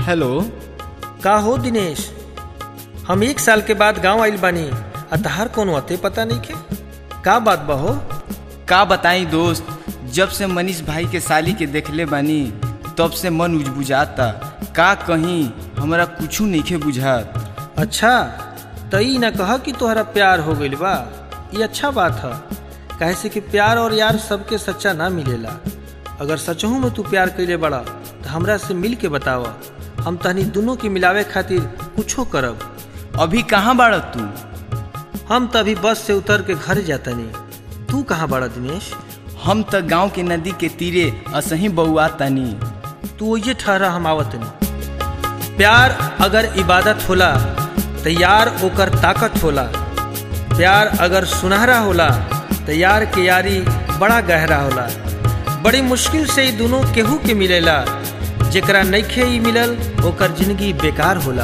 Hello. का हो दिनेश, हम 1 साल के बाद गांव आइल बानी आ तहार कोनो अते पता नहीं के का बात बा हो? का बताई दोस्त, जब से मनीष भाई के साली के देखले बानी तब से मन उजबुझाता। का कहीं हमरा कुछ नइखे बुझात। अच्छा त ई न कह कि तोहरा प्यार हो गइल बा, ये अच्छा बात है। काहे से कि प्यार और यार सबके सच्चा ना मिलेला। अगर सचहू में तू प्यार कइले बड़ा तो हमरा से मिल के बतावा, हम तहनी दोनों के मिलावे खातिर कुछो करब। अभी कहाँ बाड़ तू? हम तो अभी बस से उतर के घर जाता नहीं। तू कहाँ बड़ा दिनेश? हम तो गांव के नदी के तीरे असही बउआ तनी। तू ये ठहरा, हम आवत नहीं। प्यार अगर इबादत होला तो यार ओकर ताकत होला। प्यार अगर सुनहरा होला तो यार के यारी बड़ा गहरा होला। बड़ी मुश्किल से ही दोनों केहू के मिलेला। जेकरा नइखे ही मिलल ओकर जिंदगी बेकार होला।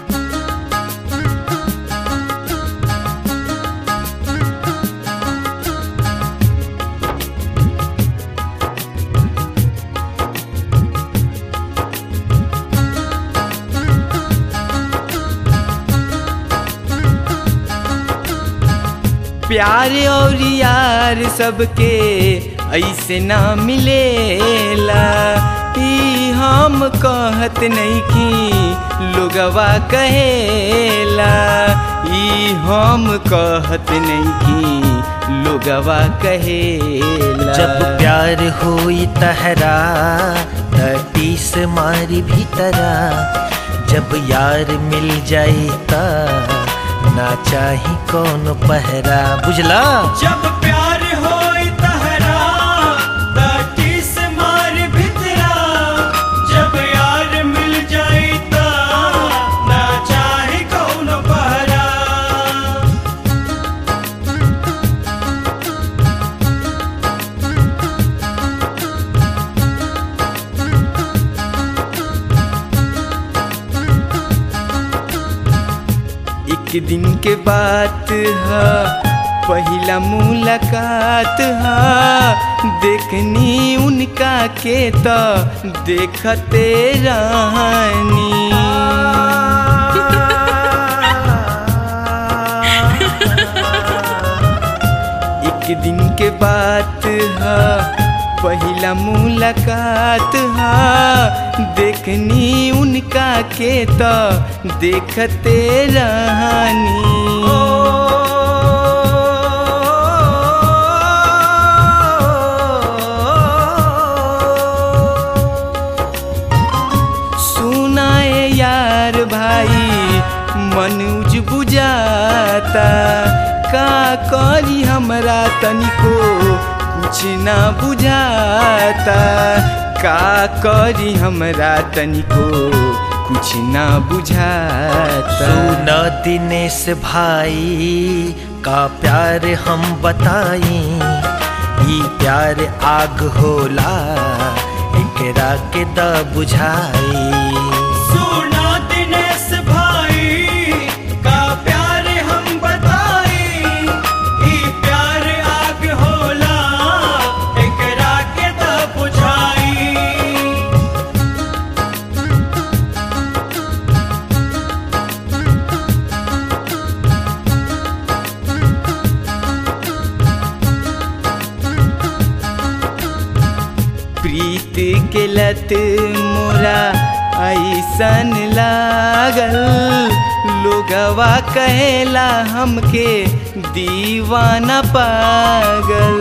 प्यार और यार सबके ऐसे ना मिलेला। ई हम कहत नहीं कि लोगवा कहेला। ई हम कहत नहीं कि लोगवा कहेला। जब प्यार होई तहरा तीस मारी भीतरा। जब यार मिल जाई ता ना चाही कौन पहरा। बुझला? जब प्यार होई तहरा तीस मार भितरा। जब यार मिल जाई ता ना चाही कौन पहरा। एक दिन के बात है, पहला मुलाकात है। देखनी उनका के तो देखते रहनी। एक दिन के बात है, पहला मुलाकात है। देखनी उनका के तो देखते रहनी। सुनाए यार भाई मन उज बुझाता। का करी हमरा तनिको कुछ ना बुझाता। का करी हमरा तनिको कुछ ना बुझाता। सुन दिनेश भाई का प्यार हम बताई। ई प्यार आग होला, एकरा के द बुझाई। सुना दिनेश भाई का प्यार हम बताई। ई प्यार आग होला, एकरा के द बुझाई। प्रीत के लत मोरा ऐसन लागल। लोगवा कहेला हमके दीवाना पागल।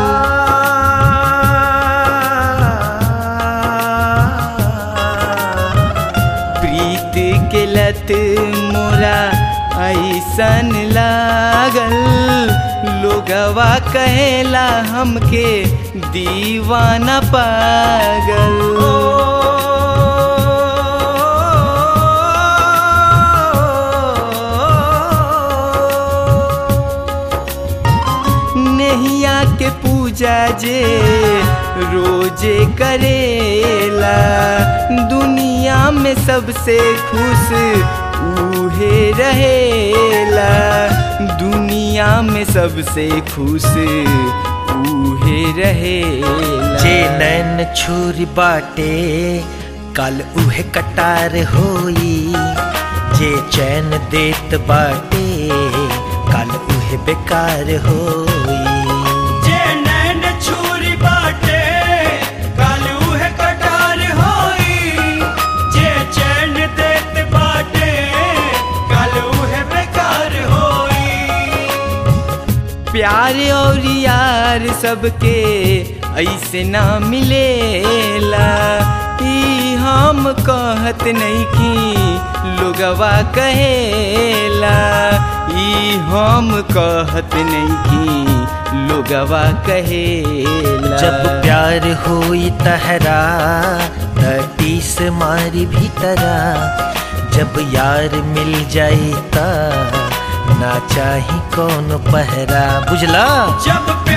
प्रीत के लत मोरा ऐसन लागल। लोगवा कहेला हमके दीवाना पागल। नैया के पूजा जे रोजे करेला। दुनिया में सबसे खुश उहे रहेला। दुनिया में सबसे खुश उहे रहेला। जे नैन छुरी बाटे कल उहे कटार होई जे चैन देत बाटे, कल उहे बेकार होई। जे नैन छुरी बाटे कल उहे कटार होई, जे चैन देत बाटे कल उहे बेकार होई। प्यार और यार सबके ऐसे ना मिलेला, ई हम कहत नइखी लोगवा कहेला, ई हम कहत नइखी लोगवा कहेला। जब प्यार होई तहरा तीस मारी भीतरा, जब यार मिल जाई ता ना चाही कौन पहरा, बुझला। जब